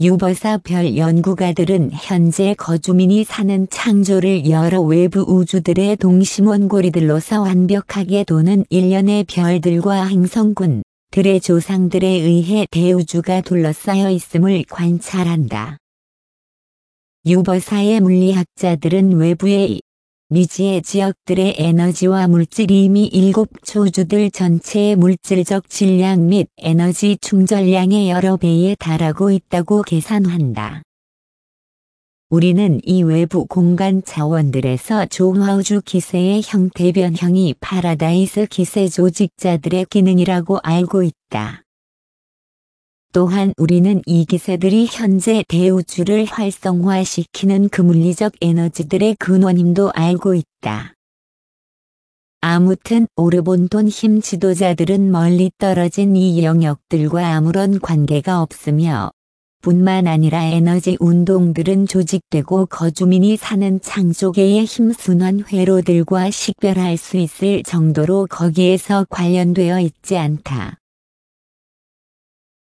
유버사 별 연구가들은 현재 거주민이 사는 창조를 여러 외부 우주들의 동심원고리들로서 완벽하게 도는 일련의 별들과 행성군들의 조상들에 의해 대우주가 둘러싸여 있음을 관찰한다. 유버사의 물리학자들은 외부의 미지의 지역들의 에너지와 물질이 이미 7초주들 전체의 물질적 질량 및 에너지 충전량의 여러 배에 달하고 있다고 계산한다. 우리는 이 외부 공간 차원들에서 조화우주 기세의 형태 변형이 파라다이스 기세 조직자들의 기능이라고 알고 있다. 또한 우리는 이 기세들이 현재 대우주를 활성화시키는 그 물리적 에너지들의 근원임도 알고 있다. 아무튼 오르본돈 힘 지도자들은 멀리 떨어진 이 영역들과 아무런 관계가 없으며 뿐만 아니라 에너지 운동들은 조직되고 거주민이 사는 창조계의 힘순환 회로들과 식별할 수 있을 정도로 거기에서 관련되어 있지 않다.